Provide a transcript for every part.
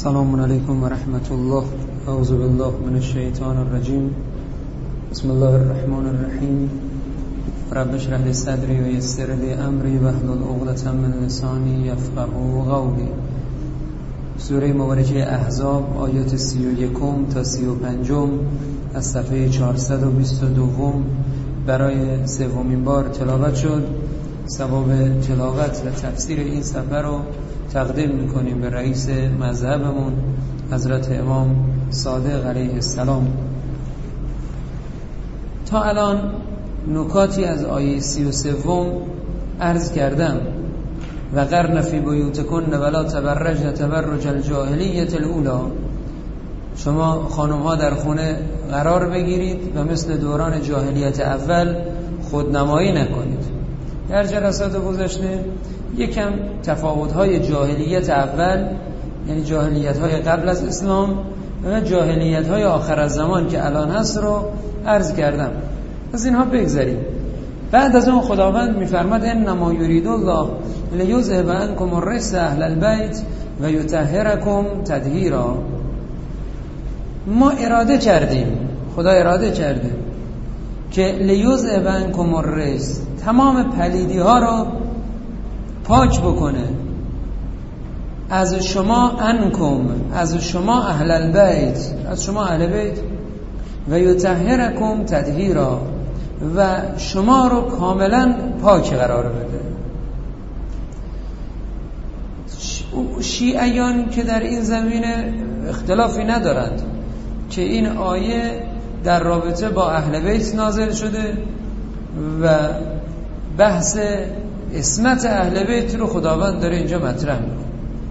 السلام علیکم و رحمت الله. اعوذ بالله من الشیطان الرجیم. بسم الله الرحمن الرحیم. رب اشرح لی صدری و یسر لی امری واحلل عقدة من لسانی یفقهوا قولی. سوره مبارکه احزاب آیات 31 تا 35 از صفحه 422 برای سومین بار تلاوت شد. ثواب تلاوت و تفسیر این صفحه رو تقدیم میکنیم به رئیس مذهبمون حضرت امام صادق علیه السلام. تا الان نکاتی از آیه 33 عرض کردم. و قرن فی بیوتکن ولا تبرجن تبرج الجاهلیة الاولی. شما خانم ها در خونه قرار بگیرید و مثل دوران جاهلیت اول خودنمایی نکنید. در جلسات گذشته یکم تفاوت‌های جاهلیت اول، یعنی جاهلیت‌های قبل از اسلام و جاهلیت‌های آخر از زمان که الان هست رو عرض کردم. از اینها بگذاریم. بعد از اون خداوند می‌فرماد انما یرید الله لیذهب عنکم الرجس اهل البیت و یطهرکم تطهیرا. ما اراده کردیم، خدا اراده کرده که لیذهب عنکم الرجس، تمام پلیدی ها رو پاک بکنه از شما، انکم، از شما اهل البیت، از شما اهل بیت، و یطهرکم تطهیرا، و شما رو کاملا پاک قرار بده. شیعیان که در این زمینه اختلافی ندارند که این آیه در رابطه با اهل بیت نازل شده و بحث عصمت اهل بیت رو خداوند داره اینجا مطرح میکنه.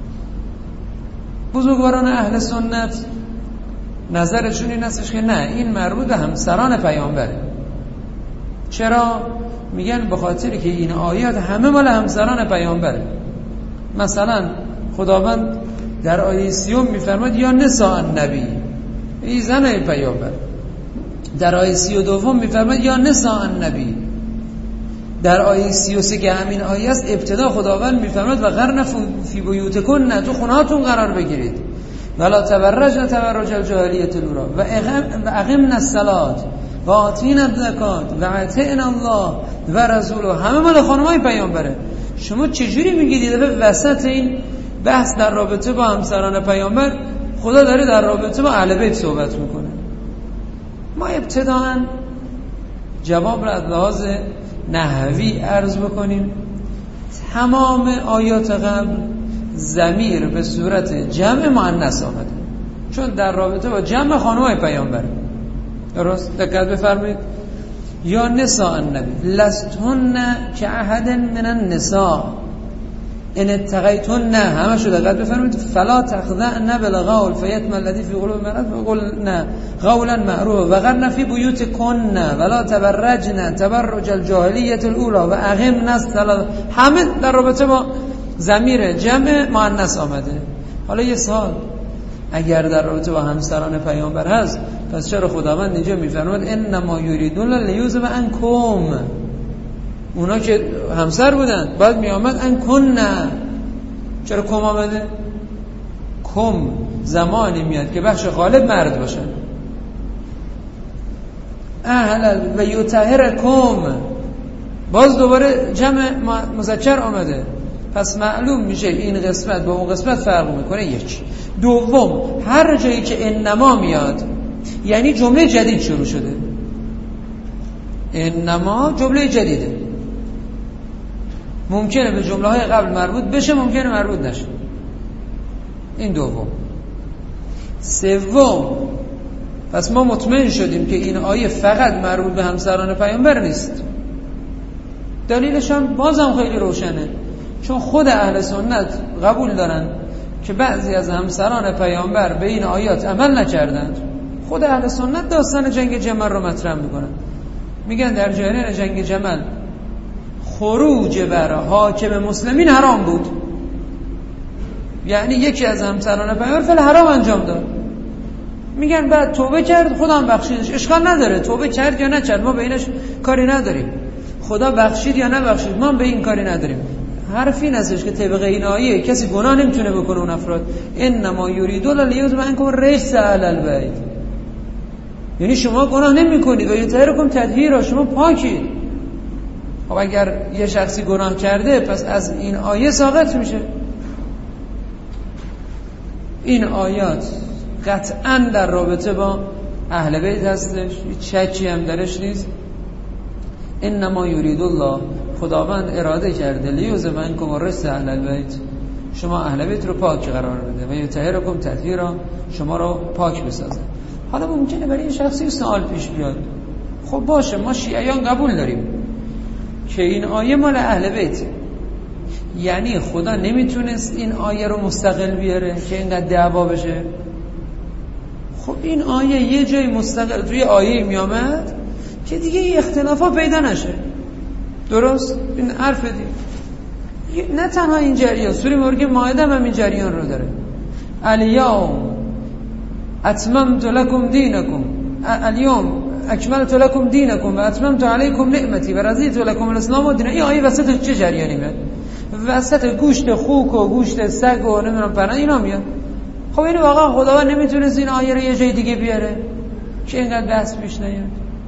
بزرگواران اهل سنت نظرشون این هستش که نه، این مربوط به همسران پیامبره. چرا؟ میگن به خاطر که این آیات همه مال همسران پیامبره. مثلا خداوند در آیه 30 میفرماد یا نساء النبی، این زن پیامبر. در آیه 32 میفرماد یا نساء النبی. در آیه 33 که همین آیه است، ابتدا خداوند میفرماد و قرن فی بیوتکن، تو خونهاتون قرار بگیرید، ولا تبرجن تبرج الجاهلیة الاولی و اقمنا الصلاة و آتینا الزکات و اطعنا الله و رسوله. همه مال خانمای پیامبره. شما چجوری میگید به وسط این بحث در رابطه با همسران پیامبر خدا داره در رابطه با اهل بیت صحبت میکنه؟ ما ابتداً جواب را از لحاظ نحوی عرض بکنیم. تمام آیات قبل ضمیر به صورت جمع مؤنث آمده، چون در رابطه با جمع خانم‌های پیامبر. درست؟ دقت بفرمایید. یا نساء النبی لستن کأحد من النساء ان اتقیتن، همه شو دقت بفرمایید. فلا تخضعن بالقول فیطمع الذی فی قلوب مرض وقلن قولا معروفا و قرن فی بیوتکن ولا تبرجن تبرج الجاهلیة الاولی و اقمنا الصلاة. همه در رابطه با ضمیر جمع مؤنث آمده. حالا یه سوال، اگر در رابطه با همسران پیامبر هست، پس چرا خداوند اینجا میفرماد انما یریدون لیذهب عنکم؟ اونا که همسر بودن بعد می آمد ان کن، چرا کم آمده؟ کم زمانی میاد که بخش غالب مرد باشن. اهل و یطهرکم باز دوباره جمع مذکر آمده. پس معلوم میشه این قسمت با اون قسمت فرق میکنه. یک. دوم، هر جایی که انما میاد یعنی جمله جدید شروع شده. انما جمله جدیده، ممکنه به جمله های قبل مربوط بشه، ممکنه مربوط نشه. این دوم. سوم، پس ما مطمئن شدیم که این آیه فقط مربوط به همسران پیامبر نیست. دلیلش هم بازم خیلی روشنه، چون خود اهل سنت قبول دارن که بعضی از همسران پیامبر به این آیات عمل نکردند. خود اهل سنت داستان جنگ جمل رو مطرح میکنن. میگن در جریان جنگ جمل خروج بر حاکم مسلمین حرام بود، یعنی یکی از همسران پیامبر فعل حرام انجام داد. میگن بعد توبه کرد، خدا هم بخشیدش. اشکال نداره توبه کرد یا نکرد، ما به اینش کاری نداریم. خدا بخشید یا نبخشید ما به این کاری نداریم. حرفی نستش که طبق این آیه کسی گناه نمیتونه بکنه اون افراد. انما یریدو لیذهب عنکم الرجس اهل البیت، یعنی شما گناه نمیکنید و یطهرکم تطهیرا، شما پاکید. خب اگر یه شخصی گناه کرده پس از این آیه ساقط میشه. این آیات قطعا در رابطه با اهل بیت هستش، هیچ شکی هم درش نیست. انما یرید الله، خداوند اراده کرده لیذهب عنکم الرجس اهل البیت، شما اهل بیت رو پاک قرار بده و یطهرکم تطهیرا، شما رو پاک بسازه. حالا ممکنه برای این شخصی سوال پیش بیاد، خب باشه ما شیعیان قبول داریم که این آیه مال اهل بیت، یعنی خدا نمیتونست این آیه رو مستقل بیاره که اینقدر دعوا بشه؟ خب این آیه یه جای مستقل توی آیه میامد که دیگه این اختلافا پیدا نشه. درست؟ این حرف دیگه. نه تنها این جریان، سوره مبارکه مائده هم این جریان رو داره. الیوم اتممت لکم دینکم، الیوم اکملت لکم دینکم و اتممت علیکم نعمتی و رضیت لکم الاسلام دینا. این آیه وسط چه جریانی میاد؟ وسط گوشت خوک و گوشت سگ و نمیدونم پرند اینا میاد. خب این واقعا خداوند نمیتونست این آیه رو یه جای دیگه بیاره که اینقدر دست پیش نیاد؟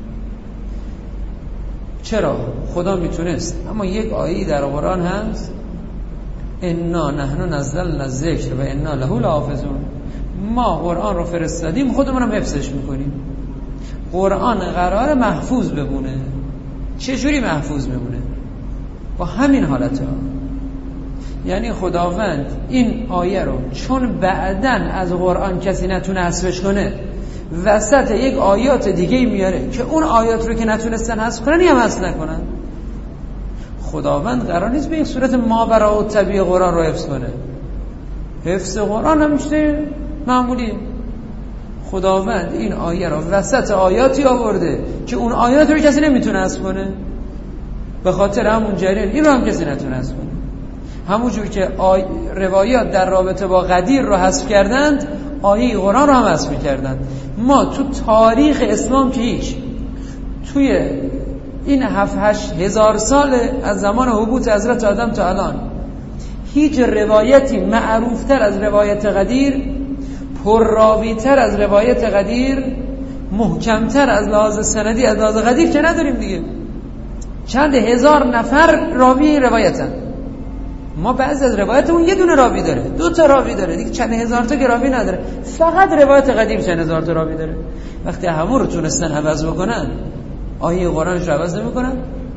چرا؟ خدا میتونست، اما یک آیه در قرآن هست انا نحن نزلنا الذکر و انا له لحافظون، ما قرآن رو فرستادیم خودمون هم حفظش میکنیم. قرآن قرار محفوظ بمونه. چه جوری محفوظ بمونه؟ با همین حالت ها. یعنی خداوند این آیه رو چون بعدن از قرآن کسی نتونه حذفش کنه، وسط یک آیات دیگه میاره که اون آیات رو که نتونستن حذف کنن هم حذف نکنن. خداوند قرار نیست به این صورت ماوراء الطبیعه قرآن رو حفظ کنه. حفظ قرآن هم چیز معمولیه. خداوند این آیه رو وسط آیاتی آورده که اون آیات رو کسی نمیتونه حذف کنه، به خاطر همون جریان این رو هم کسی نتونه حذف کنه. همونجور که روایات در رابطه با غدیر رو حذف کردند، آیه قرآن رو هم حذف کردند. ما تو تاریخ اسلام که هیچ، توی این 7-8 هزار سال از زمان هبوط حضرت آدم تا الان، هیچ روایتی معروفتر از روایت غدیر، پرراویتر از روایت غدیر، محکمتر از لحاظ سندی از لحاظ غدیر که نداریم دیگه. چند هزار نفر راوی روایتن. ما بعضی از روایت اون یه دونه راوی داره، 2 تا راوی داره دیگه، چند هزار تا که راوی نداره. فقط روایت قدیم چند هزار تا راوی داره. وقتی همون رو تونستن عوض بکنن، آیه قرآنش رو عوض نمی‌کنن؟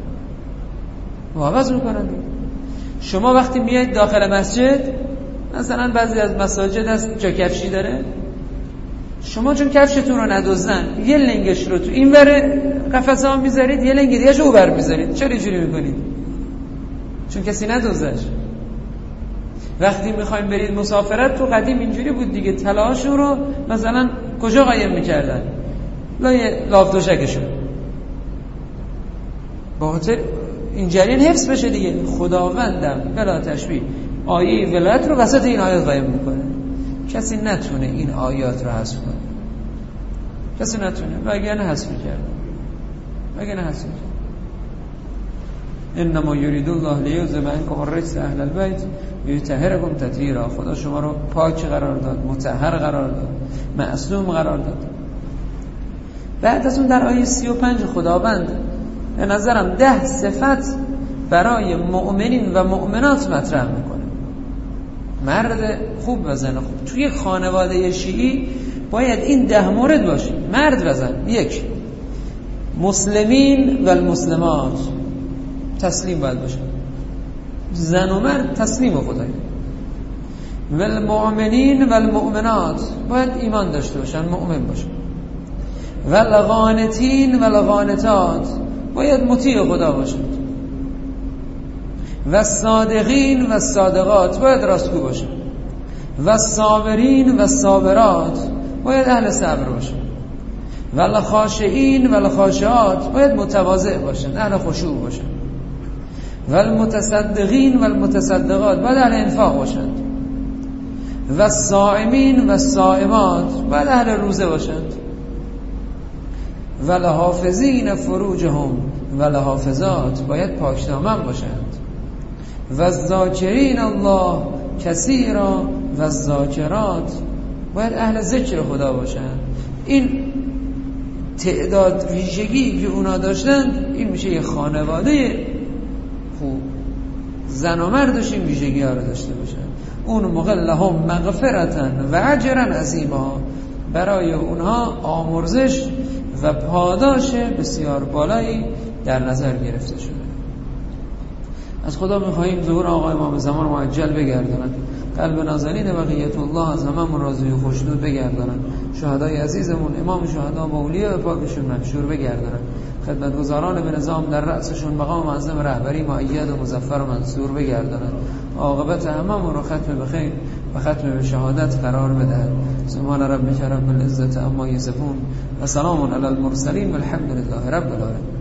و عوض می‌کنن. شما وقتی میایید داخل مسجد، مثلا بعضی از مساجد هست جا کفشی داره، شما چون کفشتون رو ندزدن یه لنگش رو تو این ور قفسه ها میذارید، یه لنگ دیگه اون ور میذارید. چرا اینجوری میکنید؟ چون کسی ندزدش. وقتی میخوایم برید مسافرت، تو قدیم اینجوری بود دیگه، طلاهاشون رو مثلا کجا قایم میکردن؟ لای لافتوشکشون، با خاطر این جریان حفظ بشه دیگه. خداوندم بلا تشبیه آیه ولایت رو وسط این آیات قایم میکنه. کسی نتونه این آیات رو حذف کنه، کسی نتونه، وگرنه حذف میکرد، وگرنه حذف میکرد. انما یرید الله لیذهب عنکم الرجس اهل البیت و یطهرکم تطهیرا. خدا شما رو پاک قرار داد، مطهر قرار داد، معصوم قرار داد. بعد از اون در آیه 35 خداوند به نظرم 10 صفت برای مؤمنین و مؤمنات مطرح میکنه. مرد خوب و زن خوب. توی خانواده شیعی باید این 10 مورد باشه، مرد و زن. 1 مسلمین و المسلمات، تسلیم باید باشه، زن و مرد تسلیم خدایی. و المؤمنین و المؤمنات، باید ایمان داشته باشن، مؤمن باشن. و القانتین و القانتات، باید مطیع خدا باشن. و الصادقین و الصادقات، باید راستگو باشن. و الصابرین و الصابرات، باید اهل صبر باشن. و الخاشعین و الخاشعات، باید متواضع باشن، اهل خشوع باشن. و المتصدقین و المتصدقات، باید اهل انفاق باشند. و الصائمین و الصائمات، باید اهل روزه باشند. و الحافظین فروجهم و الحافظات، باید پاکدامن باشند. و الذاکرین الله کثیرا و الذاکرات، باید اهل ذکر خدا باشن. این تعداد ویژگی که اونا داشتن، این میشه یه خانواده خوب. زن و مردش این ویژگی ها رو داشته باشن. اون موقع لهم مغفرتن و اجرا عظیما، برای اونها آمرزش و پاداش بسیار بالایی در نظر گرفته شده. از خدا میخواهیم ظهور آقای امام زمان معجل بگرداند، قلب نازنین بقیت الله از هممون راضی و خوشنود بگرداند، شهدای عزیزمون امام شهدا و اولیاء پاکشون منشور بگرداند، خدمتگزاران به نظام در رأسشون مقام معظم رهبری مؤید و مظفر و منصور بگرداند، عاقبت هممون رو ختم بخیر و ختم به شهادت قرار بدهد. سبحان ربک رب العزة عما یصفون و سلام علی المرسلین والحمد لله رب العالمین.